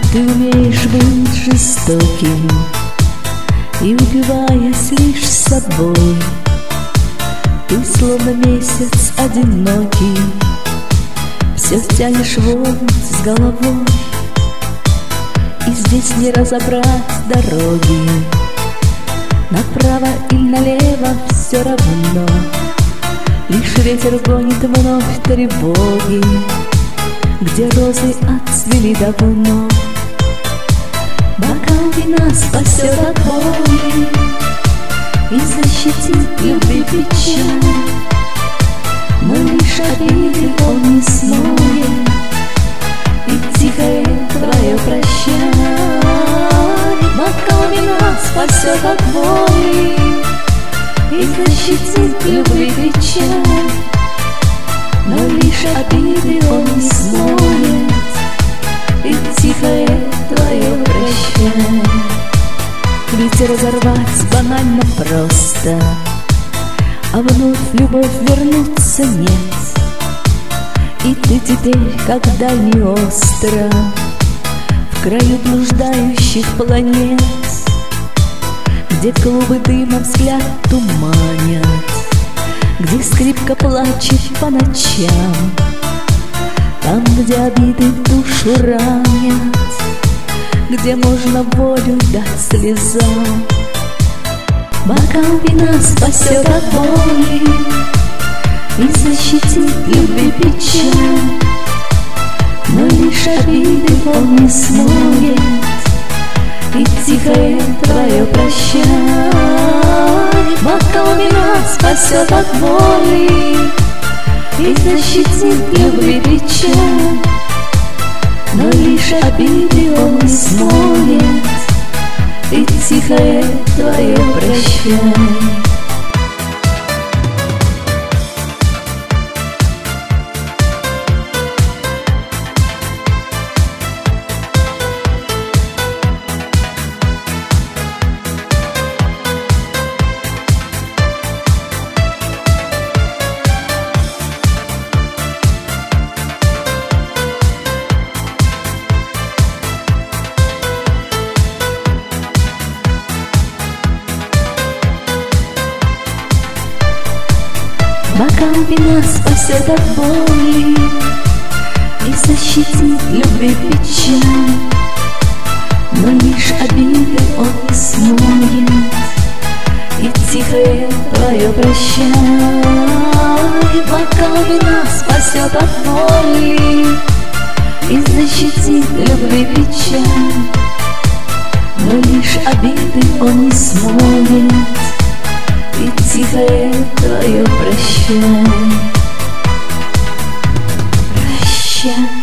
Ты умеешь быть жестоким и упиваясь лишь собой. Ты словно месяц одинокий, все тянешь вон с головой. И здесь не разобрать дороги, направо или налево все равно. Лишь ветер гонит вновь тревоги, где розы отцвели давно. Бокал вина спасет от боли и защитит любви печаль, но лишь обиды он не смоет, и тихое твое прощай. Бокал вина спасет от боли и защитит любви печаль, но лишь обиды он не смоет, и тихое твое прощай. Ведь разорвать банально просто, а вновь любовь вернуться нет. И ты теперь, как дальний остров, в краю блуждающих планет, где клубы дыма взгляд туманят, где скрипка плачет по ночам, там, где обиды душу ранят, где можно волю дать слезам. Бокал вина спасет от боли и защитит любви печаль, но лишь обиды он не смоет, и тихое твое прощай. Бокал вина спасет от боли и защитит любви печаль, но лишь обиды он не смоет, и тихое твое прощай. Бокал вина спасет от боли и защитит любви печаль, но лишь обиды он не смоет, и тихое твое прощай. Бокал вина спасет от боли и защитит любви печаль, но лишь обиды он не смоет, и тихое твое прощай. Прощай.